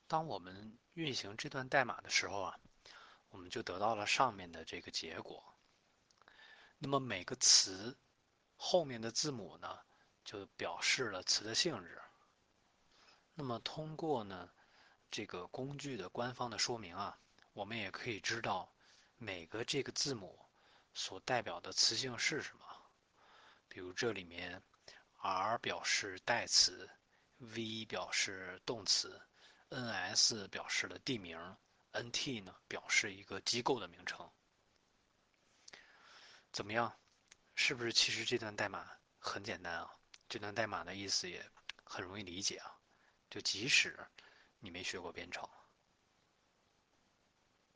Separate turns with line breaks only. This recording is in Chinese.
当我们运行这段代码的时候啊，我们就得到了上面的这个结果。那么每个词后面的字母呢，就表示了词的性质。那么通过呢这个工具的官方的说明啊，我们也可以知道每个这个字母所代表的词性是什么。比如这里面 R 表示代词，V 表示动词，NS 表示了地名，NT 呢表示一个机构的名称。怎么样？是不是其实这段代码很简单啊？这段代码的意思也很容易理解啊。就即使你没学过编程。